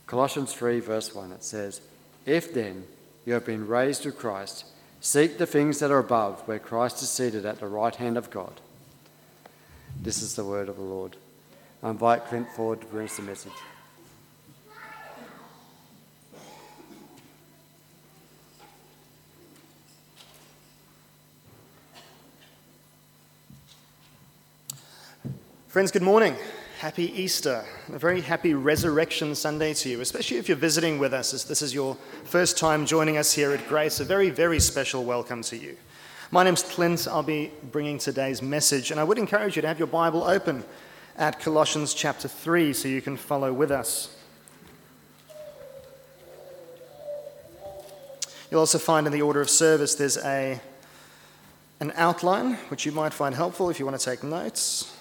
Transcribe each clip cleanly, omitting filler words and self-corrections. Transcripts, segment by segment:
Colossians 3 verse 1, it says, "If then you have been raised with Christ, seek the things that are above, where Christ is seated at the right hand of God." This is the word of the Lord. I invite Clint forward to bring us the message. Friends, good morning. Happy Easter. A very happy Resurrection Sunday to you, especially if you're visiting with us, as this is your first time joining us here at Grace. A very, very special welcome to you. My name's Clint. I'll be bringing today's message, and I would encourage you to have your Bible open at Colossians chapter 3 so you can follow with us. You'll also find in the order of service there's an outline, which you might find helpful if you want to take notes.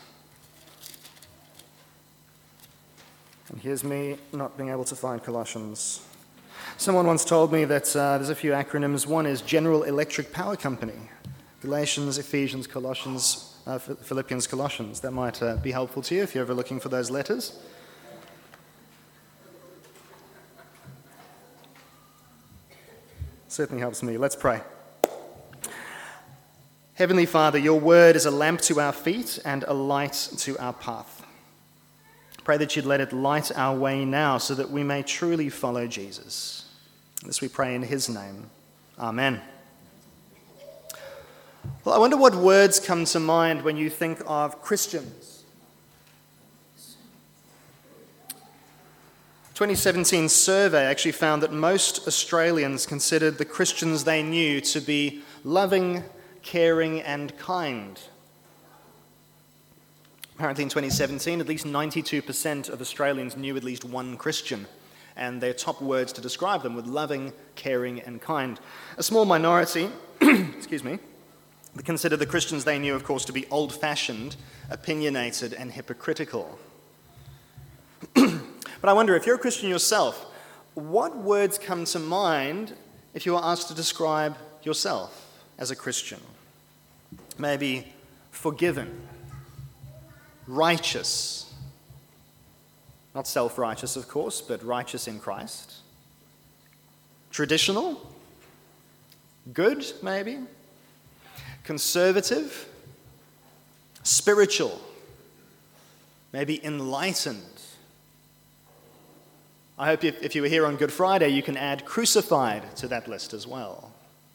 And here's me not being able to find Colossians. Someone once told me that there's a few acronyms. One is General Electric Power Company. Galatians, Ephesians, Colossians, Philippians, Colossians. That might be helpful to you if you're ever looking for those letters. Certainly helps me. Let's pray. Heavenly Father, your word is a lamp to our feet and a light to our path. Pray that you'd let it light our way now so that we may truly follow Jesus. This we pray in his name. Amen. Well, I wonder what words come to mind when you think of Christians. 2017 survey actually found that most Australians considered the Christians they knew to be loving, caring, and kind. Apparently in 2017, at least 92% of Australians knew at least one Christian, and their top words to describe them were loving, caring, and kind. A small minority, that considered the Christians they knew, of course, to be old-fashioned, opinionated, and hypocritical. But I wonder, if you're a Christian yourself, what words come to mind if you were asked to describe yourself as a Christian? Maybe forgiven, righteous, not self-righteous, of course, but righteous in Christ. Traditional, good, maybe. Conservative, spiritual, maybe enlightened. I hope if you were here on Good Friday, you can add crucified to that list as well.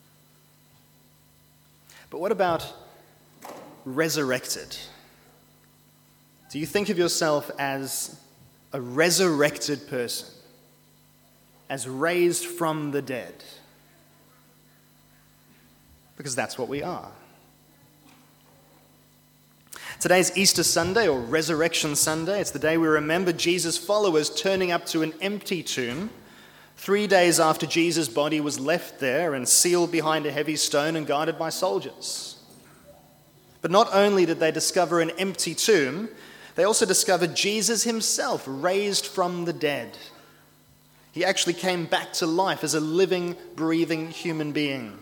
But what about resurrected? Do you think of yourself as a resurrected person, as raised from the dead? Because that's what we are. Today's Easter Sunday, or Resurrection Sunday. It's the day we remember Jesus' followers turning up to an empty tomb 3 days after Jesus' body was left there and sealed behind a heavy stone and guarded by soldiers. But not only did they discover an empty tomb, they also discovered Jesus himself raised from the dead. He actually came back to life as a living, breathing human being.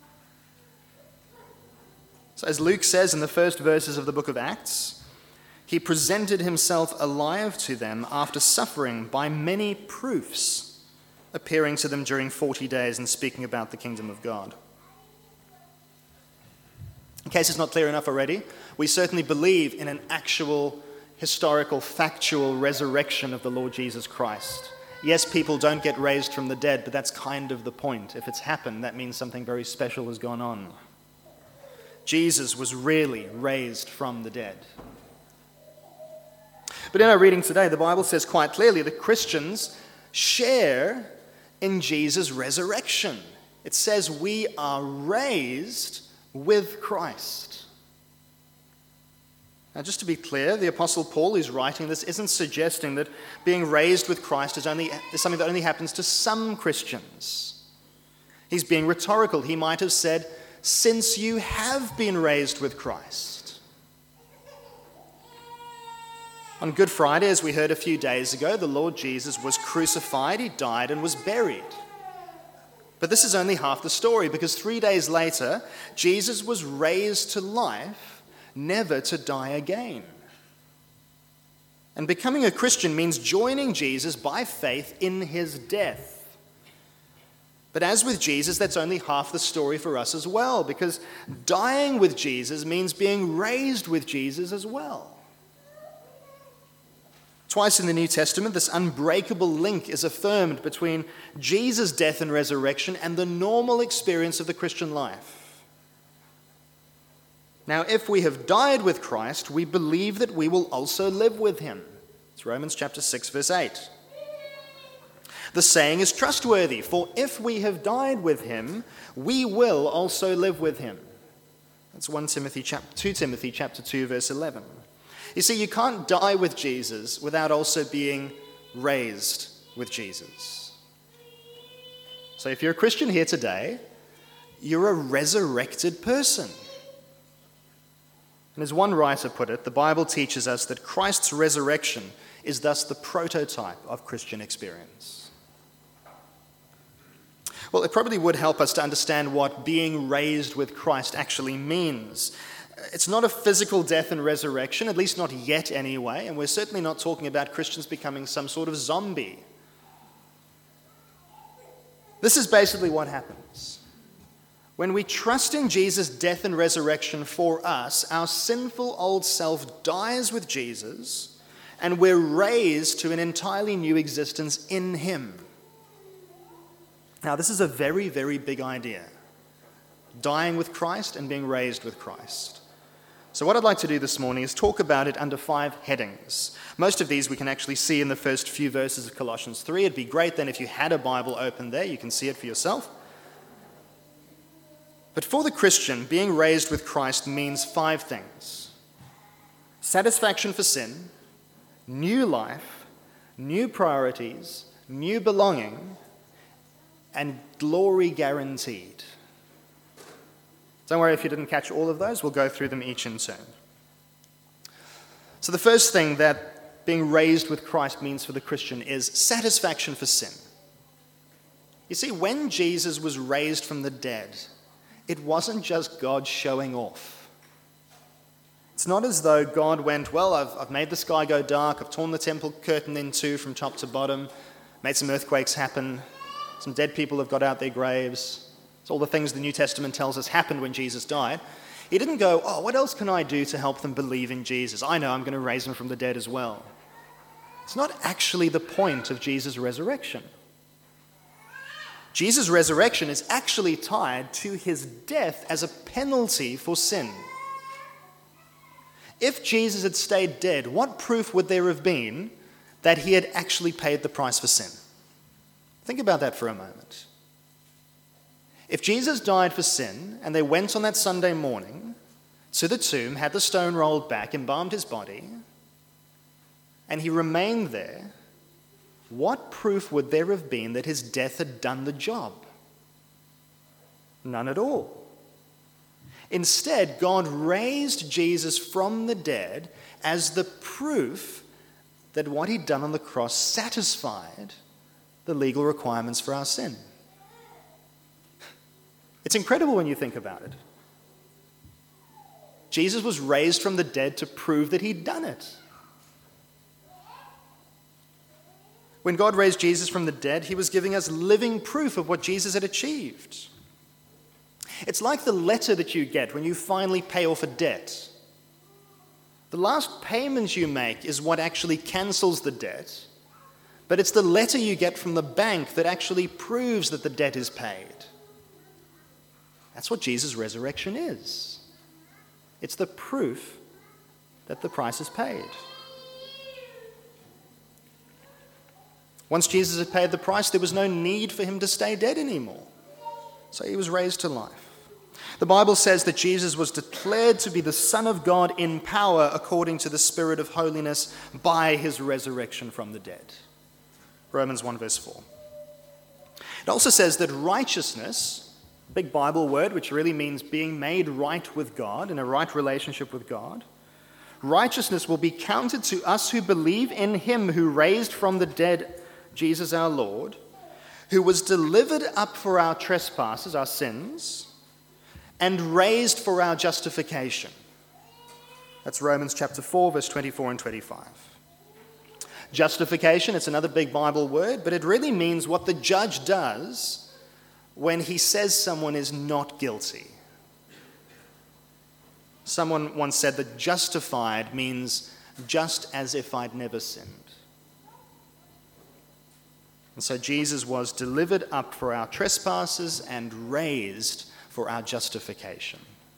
So as Luke says in the first verses of the book of Acts, he presented himself alive to them after suffering by many proofs, appearing to them during 40 days and speaking about the kingdom of God. In case it's not clear enough already, we certainly believe in an actual historical, factual resurrection of the Lord Jesus Christ. Yes, people don't get raised from the dead, but that's kind of the point. If it's happened, that means something very special has gone on. Jesus was really raised from the dead. But in our reading today, the Bible says quite clearly that Christians share in Jesus' resurrection. It says we are raised with Christ. Now, just to be clear, the Apostle Paul, who's writing this, isn't suggesting that being raised with Christ is something that only happens to some Christians. He's being rhetorical. He might have said, since you have been raised with Christ. On Good Friday, as we heard a few days ago, the Lord Jesus was crucified, he died, and was buried. But this is only half the story, because 3 days later, Jesus was raised to life, never to die again. And becoming a Christian means joining Jesus by faith in his death. But as with Jesus, that's only half the story for us as well, because dying with Jesus means being raised with Jesus as well. Twice in the New Testament, this unbreakable link is affirmed between Jesus' death and resurrection and the normal experience of the Christian life. Now, if we have died with Christ, we believe that we will also live with him. It's Romans chapter 6, verse 8. The saying is trustworthy, for if we have died with him, we will also live with him. That's 2 Timothy chapter 2, verse 11. You see, you can't die with Jesus without also being raised with Jesus. So if you're a Christian here today, you're a resurrected person. And as one writer put it, the Bible teaches us that Christ's resurrection is thus the prototype of Christian experience. Well, it probably would help us to understand what being raised with Christ actually means. It's not a physical death and resurrection, at least not yet anyway, and we're certainly not talking about Christians becoming some sort of zombie. This is basically what happens. When we trust in Jesus' death and resurrection for us, our sinful old self dies with Jesus, and we're raised to an entirely new existence in him. Now, this is a very, very big idea. Dying with Christ and being raised with Christ. So what I'd like to do this morning is talk about it under 5 headings. Most of these we can actually see in the first few verses of Colossians 3. It'd be great then if you had a Bible open there, you can see it for yourself. But for the Christian, being raised with Christ means 5 things. Satisfaction for sin, new life, new priorities, new belonging, and glory guaranteed. Don't worry if you didn't catch all of those. We'll go through them each in turn. So the first thing that being raised with Christ means for the Christian is satisfaction for sin. You see, when Jesus was raised from the dead, it wasn't just God showing off. It's not as though God went, well, I've made the sky go dark, I've torn the temple curtain in two from top to bottom, made some earthquakes happen, some dead people have got out their graves. It's all the things the New Testament tells us happened when Jesus died. He didn't go, oh, what else can I do to help them believe in Jesus? I know I'm going to raise them from the dead as well. It's not actually the point of Jesus' resurrection. Jesus' resurrection is actually tied to his death as a penalty for sin. If Jesus had stayed dead, what proof would there have been that he had actually paid the price for sin? Think about that for a moment. If Jesus died for sin and they went on that Sunday morning to the tomb, had the stone rolled back, embalmed his body, and he remained there, what proof would there have been that his death had done the job? None at all. Instead, God raised Jesus from the dead as the proof that what he'd done on the cross satisfied the legal requirements for our sin. It's incredible when you think about it. Jesus was raised from the dead to prove that he'd done it. When God raised Jesus from the dead, he was giving us living proof of what Jesus had achieved. It's like the letter that you get when you finally pay off a debt. The last payment you make is what actually cancels the debt, but it's the letter you get from the bank that actually proves that the debt is paid. That's what Jesus' resurrection is. It's the proof that the price is paid. Once Jesus had paid the price, there was no need for him to stay dead anymore. So he was raised to life. The Bible says that Jesus was declared to be the Son of God in power according to the Spirit of holiness by his resurrection from the dead. Romans 1 verse 4. It also says that righteousness, big Bible word, which really means being made right with God, in a right relationship with God, righteousness will be counted to us who believe in him who raised from the dead Jesus our Lord, who was delivered up for our trespasses, our sins, and raised for our justification. That's Romans chapter 4, verse 24 and 25. Justification, it's another big Bible word, but it really means what the judge does when he says someone is not guilty. Someone once said that justified means just as if I'd never sinned. And so Jesus was delivered up for our trespasses and raised for our justification.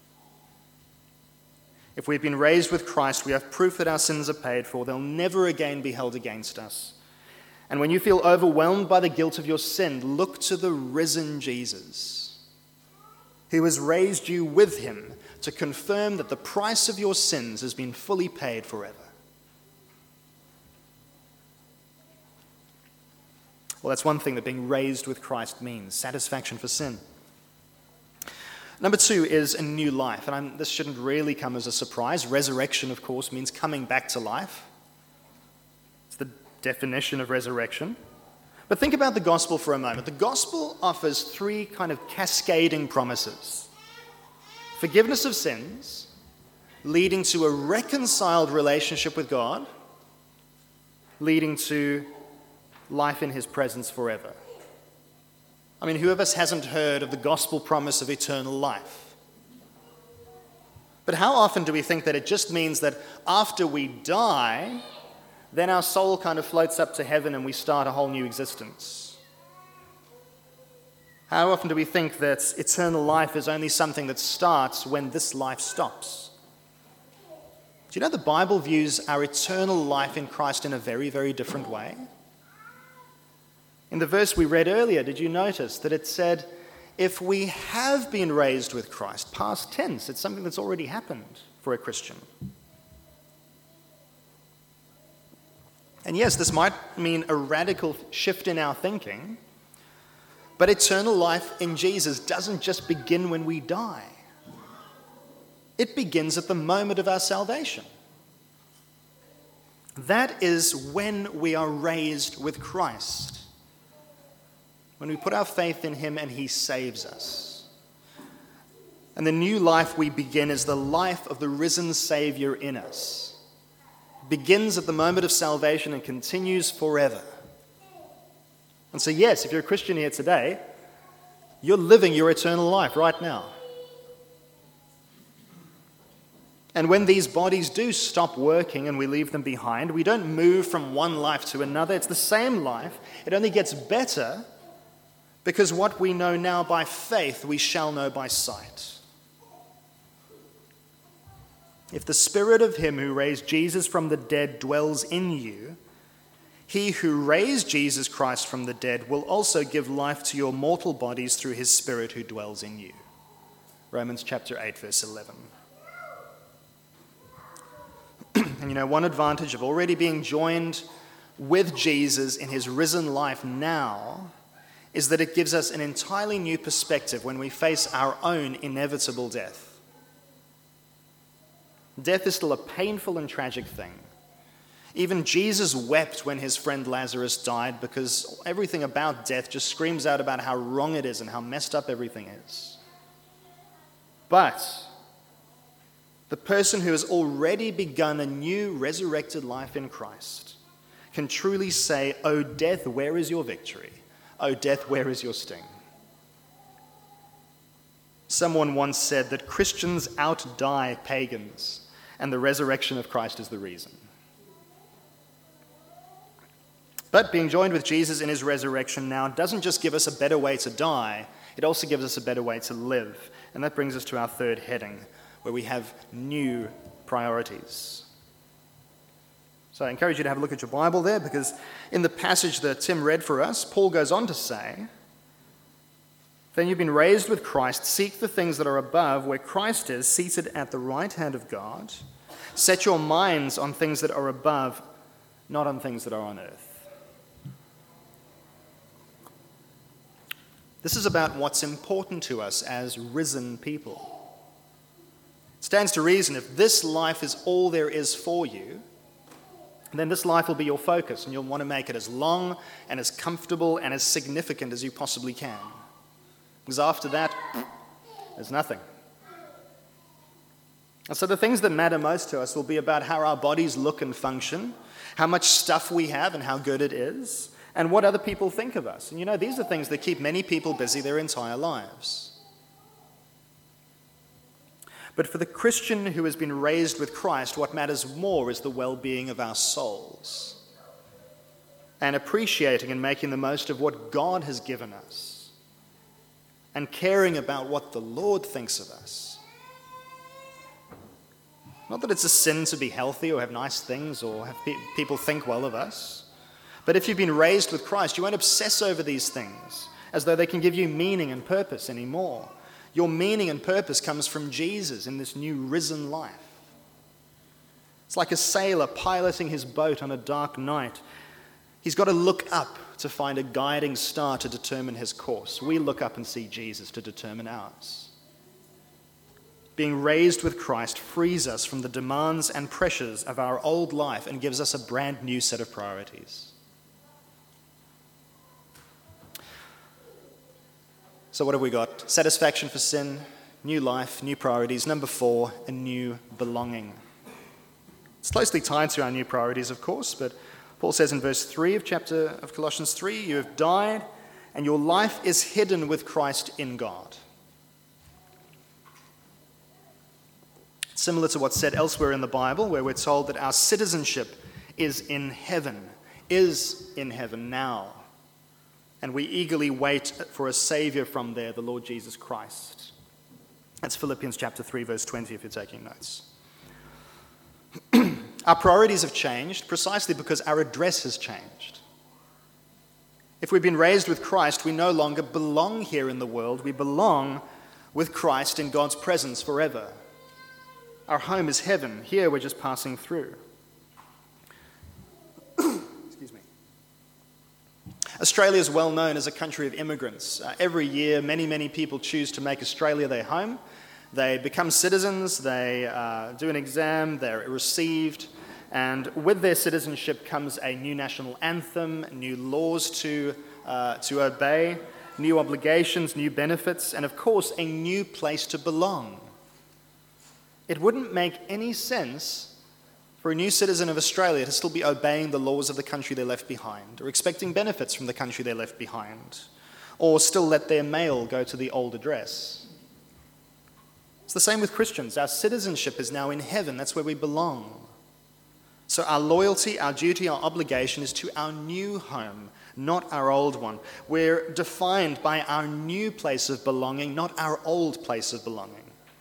If we've been raised with Christ, we have proof that our sins are paid for. They'll never again be held against us. And when you feel overwhelmed by the guilt of your sin, look to the risen Jesus, who has raised you with him to confirm that the price of your sins has been fully paid forever. Well, that's one thing that being raised with Christ means, satisfaction for sin. Number 2 is a new life, and this shouldn't really come as a surprise. Resurrection, of course, means coming back to life. It's the definition of resurrection. But think about the gospel for a moment. The gospel offers 3 kind of cascading promises. Forgiveness of sins, leading to a reconciled relationship with God, leading to life in his presence forever. I mean, who of us hasn't heard of the gospel promise of eternal life? But how often do we think that it just means that after we die, then our soul kind of floats up to heaven and we start a whole new existence? How often do we think that eternal life is only something that starts when this life stops? Do you know the Bible views our eternal life in Christ in a very, very different way? In the verse we read earlier, did you notice that it said, if we have been raised with Christ, past tense, it's something that's already happened for a Christian. And yes, this might mean a radical shift in our thinking, but eternal life in Jesus doesn't just begin when we die. It begins at the moment of our salvation. That is when we are raised with Christ. When we put our faith in him and he saves us. And the new life we begin is the life of the risen Savior in us. It begins at the moment of salvation and continues forever. And so yes, if you're a Christian here today, you're living your eternal life right now. And when these bodies do stop working and we leave them behind, we don't move from one life to another. It's the same life. It only gets better because what we know now by faith, we shall know by sight. If the spirit of him who raised Jesus from the dead dwells in you, he who raised Jesus Christ from the dead will also give life to your mortal bodies through his spirit who dwells in you. Romans chapter 8, verse 11. And one advantage of already being joined with Jesus in his risen life now is that it gives us an entirely new perspective when we face our own inevitable death. Death is still a painful and tragic thing. Even Jesus wept when his friend Lazarus died because everything about death just screams out about how wrong it is and how messed up everything is. But the person who has already begun a new resurrected life in Christ can truly say, "O death, where is your victory? O death, where is your sting?" Someone once said that Christians outdie pagans, and the resurrection of Christ is the reason. But being joined with Jesus in his resurrection now doesn't just give us a better way to die, it also gives us a better way to live. And that brings us to our third heading, where we have new priorities. So I encourage you to have a look at your Bible there, because in the passage that Tim read for us, Paul goes on to say, "Then you've been raised with Christ, seek the things that are above, where Christ is, seated at the right hand of God. Set your minds on things that are above, not on things that are on earth." This is about what's important to us as risen people. It stands to reason if this life is all there is for you, then this life will be your focus, and you'll want to make it as long and as comfortable and as significant as you possibly can. Because after that, there's nothing. And so the things that matter most to us will be about how our bodies look and function, how much stuff we have and how good it is, and what other people think of us. And these are things that keep many people busy their entire lives. But for the Christian who has been raised with Christ, what matters more is the well-being of our souls and appreciating and making the most of what God has given us and caring about what the Lord thinks of us. Not that it's a sin to be healthy or have nice things or have people think well of us, but if you've been raised with Christ, you won't obsess over these things as though they can give you meaning and purpose anymore. Your meaning and purpose comes from Jesus in this new risen life. It's like a sailor piloting his boat on a dark night. He's got to look up to find a guiding star to determine his course. We look up and see Jesus to determine ours. Being raised with Christ frees us from the demands and pressures of our old life and gives us a brand new set of priorities. So what have we got? Satisfaction for sin, new life, new priorities. Number 4, a new belonging. It's closely tied to our new priorities, of course, but Paul says in verse 3 of Colossians 3, you have died and your life is hidden with Christ in God. It's similar to what's said elsewhere in the Bible, where we're told that our citizenship is in heaven now. And we eagerly wait for a Savior from there, the Lord Jesus Christ. That's Philippians chapter 3, verse 20, if you're taking notes. Our priorities have changed precisely because our address has changed. If we've been raised with Christ, we no longer belong here in the world. We belong with Christ in God's presence forever. Our home is heaven. Here we're just passing through. Australia is well known as a country of immigrants. Every year, many people choose to make Australia their home. They become citizens, they do an exam, they're received, and with their citizenship comes a new national anthem, new laws to obey, new obligations, new benefits, and of course, a new place to belong. It wouldn't make any sense for a new citizen of Australia to still be obeying the laws of the country they left behind, or expecting benefits from the country they left behind, or still let their mail go to the old address. It's the same with Christians. Our citizenship is now in heaven. That's where we belong. So our loyalty, our duty, our obligation is to our new home, not our old one. We're defined by our new place of belonging, not our old place of belonging.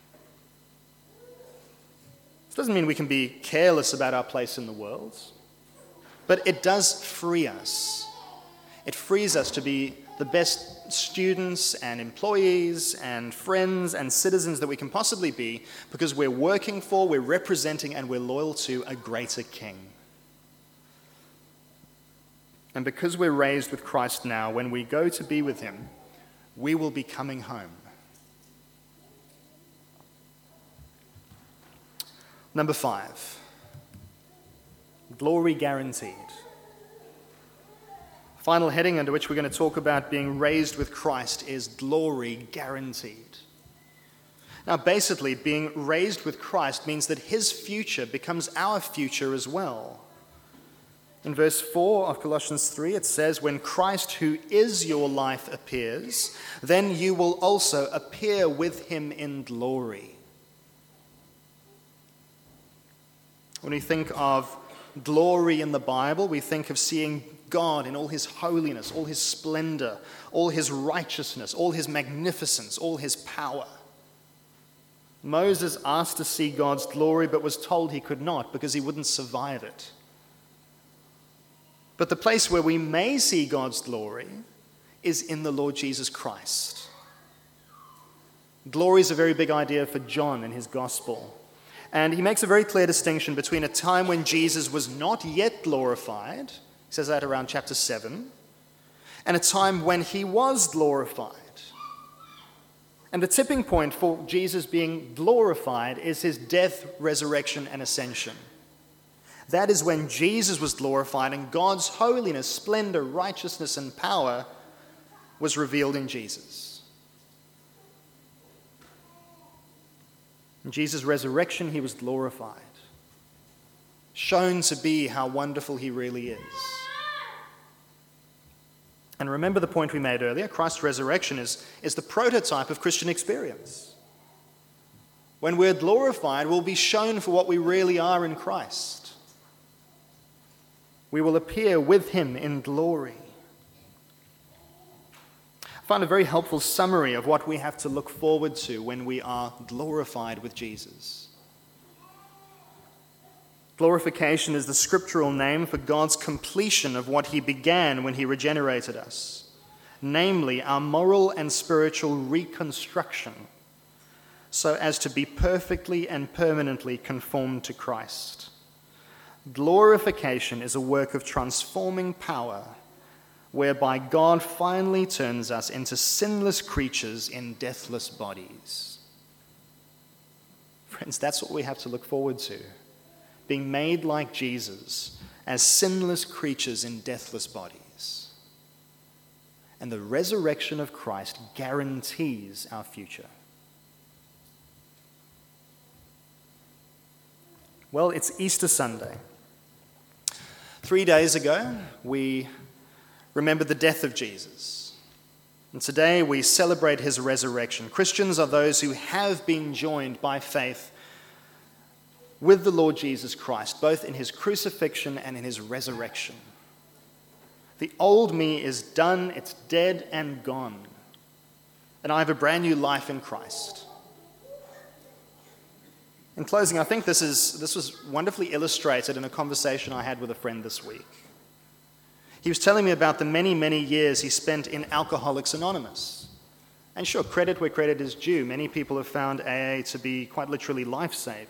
This doesn't mean we can be careless about our place in the world, but it does free us. It frees us to be the best students and employees and friends and citizens that we can possibly be because we're working for, we're representing, and we're loyal to a greater King. And because we're raised with Christ now, when we go to be with him, we will be coming home. Number 5, glory guaranteed. Final heading under which we're going to talk about being raised with Christ is glory guaranteed. Now, basically, being raised with Christ means that his future becomes our future as well. In verse 4 of Colossians 3, it says, when Christ, who is your life, appears, then you will also appear with him in glory. When we think of glory in the Bible, we think of seeing God in all his holiness, all his splendor, all his righteousness, all his magnificence, all his power. Moses asked to see God's glory, but was told he could not because he wouldn't survive it. But the place where we may see God's glory is in the Lord Jesus Christ. Glory is a very big idea for John in his gospel. And he makes a very clear distinction between a time when Jesus was not yet glorified, he says that around chapter 7, and a time when he was glorified. And the tipping point for Jesus being glorified is his death, resurrection, and ascension. That is when Jesus was glorified and God's holiness, splendor, righteousness, and power was revealed in Jesus. In Jesus' resurrection, he was glorified, shown to be how wonderful he really is. And remember the point we made earlier, Christ's resurrection is the prototype of Christian experience. When we're glorified, we'll be shown for what we really are in Christ. We will appear with him in glory. I find a very helpful summary of what we have to look forward to when we are glorified with Jesus. Glorification is the scriptural name for God's completion of what he began when he regenerated us, namely our moral and spiritual reconstruction, so as to be perfectly and permanently conformed to Christ. Glorification is a work of transforming power, whereby God finally turns us into sinless creatures in deathless bodies. Friends, that's what we have to look forward to. Being made like Jesus as sinless creatures in deathless bodies. And the resurrection of Christ guarantees our future. Well, it's Easter Sunday. 3 days ago, we remembered the death of Jesus. And today we celebrate his resurrection. Christians are those who have been joined by faith with the Lord Jesus Christ, both in his crucifixion and in his resurrection. The old me is done, it's dead and gone. And I have a brand new life in Christ. In closing, I think this was wonderfully illustrated in a conversation I had with a friend this week. He was telling me about the many, many years he spent in Alcoholics Anonymous. And sure, credit where credit is due. Many people have found AA to be quite literally life-saving.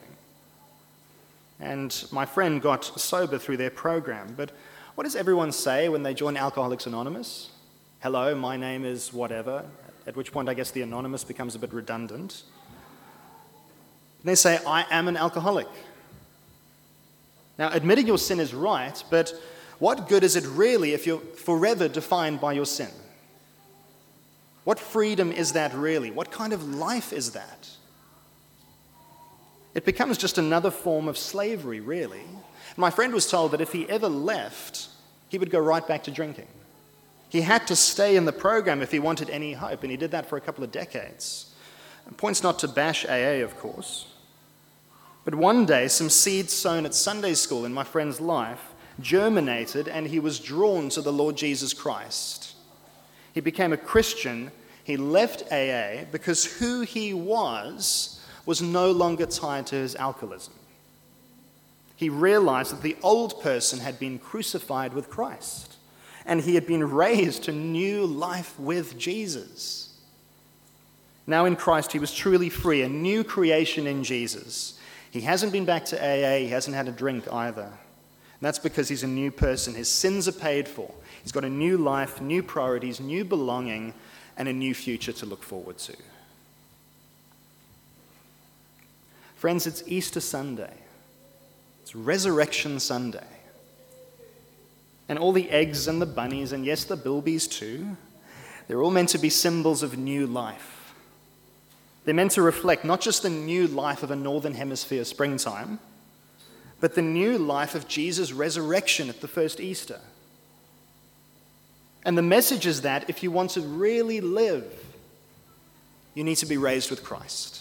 And my friend got sober through their program. But what does everyone say when they join Alcoholics Anonymous? Hello, my name is whatever. At which point I guess the anonymous becomes a bit redundant. And they say, I am an alcoholic. Now, admitting your sin is right, but what good is it really if you're forever defined by your sin? What freedom is that really? What kind of life is that? It becomes just another form of slavery, really. My friend was told that if he ever left, he would go right back to drinking. He had to stay in the program if he wanted any hope, and he did that for a couple of decades. And point's not to bash AA, of course. But one day, some seeds sown at Sunday school in my friend's life germinated, and he was drawn to the Lord Jesus Christ. He became a Christian. He left AA because who he was no longer tied to his alcoholism. He realized that the old person had been crucified with Christ, and he had been raised to new life with Jesus. Now in Christ, he was truly free, a new creation in Jesus. He hasn't been back to AA, he hasn't had a drink either. And that's because he's a new person. His sins are paid for. He's got a new life, new priorities, new belonging, and a new future to look forward to. Friends, it's Easter Sunday. It's Resurrection Sunday. And all the eggs and the bunnies, and yes, the bilbies too, they're all meant to be symbols of new life. They're meant to reflect not just the new life of a Northern Hemisphere springtime, but the new life of Jesus' resurrection at the first Easter. And the message is that if you want to really live, you need to be raised with Christ.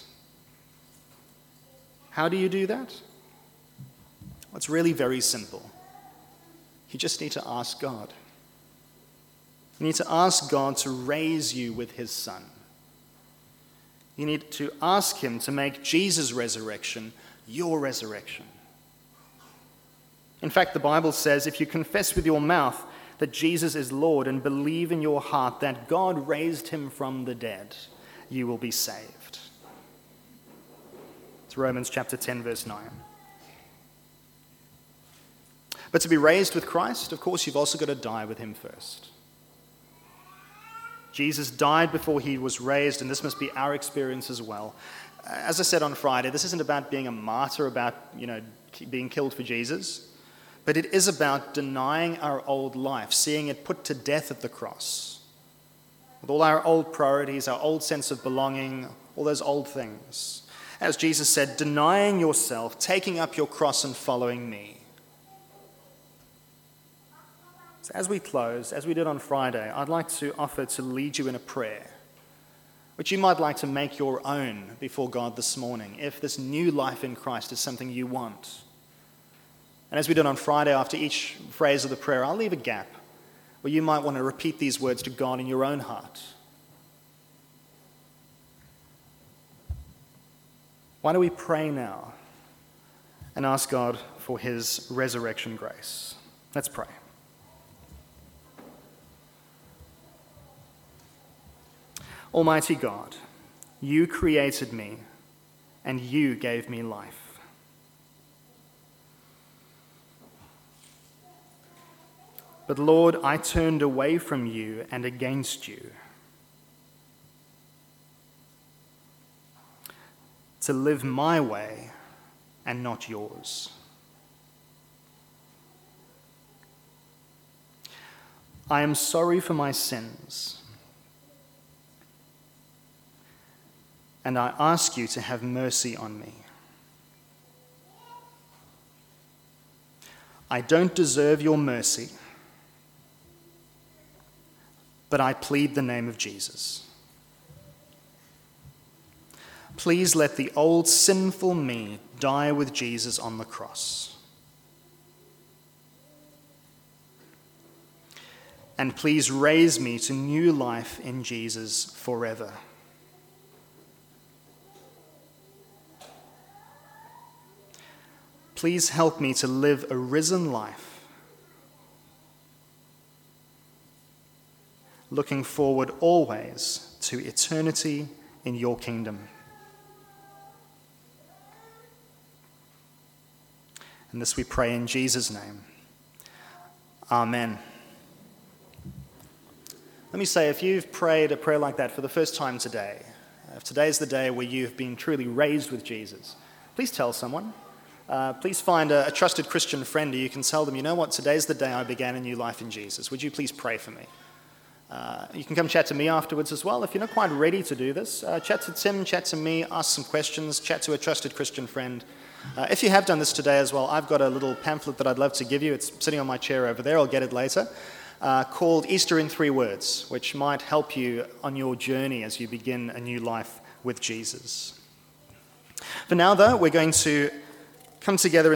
How do you do that? Well, it's really very simple. You just need to ask God. You need to ask God to raise you with his Son. You need to ask him to make Jesus' resurrection your resurrection. In fact, the Bible says if you confess with your mouth that Jesus is Lord and believe in your heart that God raised him from the dead, you will be saved. It's Romans chapter 10, verse 9. But to be raised with Christ, of course, you've also got to die with him first. Jesus died before he was raised, and this must be our experience as well. As I said on Friday, this isn't about being a martyr, about being killed for Jesus, but it is about denying our old life, seeing it put to death at the cross, with all our old priorities, our old sense of belonging, all those old things, as Jesus said, denying yourself, taking up your cross and following me. So as we close, as we did on Friday, I'd like to offer to lead you in a prayer, which you might like to make your own before God this morning, if this new life in Christ is something you want. And as we did on Friday, after each phrase of the prayer, I'll leave a gap where you might want to repeat these words to God in your own heart. Why don't we pray now and ask God for his resurrection grace? Let's pray. Almighty God, you created me and you gave me life. But Lord, I turned away from you and against you, to live my way and not yours. I am sorry for my sins, and I ask you to have mercy on me. I don't deserve your mercy, but I plead the name of Jesus. Please let the old sinful me die with Jesus on the cross. And please raise me to new life in Jesus forever. Please help me to live a risen life, looking forward always to eternity in your kingdom. And this we pray in Jesus' name. Amen. Let me say, if you've prayed a prayer like that for the first time today, if today's the day where you've been truly raised with Jesus, please tell someone. Please find a trusted Christian friend who you can tell them, you know what, today's the day I began a new life in Jesus. Would you please pray for me? You can come chat to me afterwards as well. If you're not quite ready to do this, chat to Tim, chat to me, ask some questions, chat to a trusted Christian friend. If you have done this today as well, I've got a little pamphlet that I'd love to give you. It's sitting on my chair over there. I'll get it later. Called Easter in 3 Words, which might help you on your journey as you begin a new life with Jesus. For now, though, we're going to come together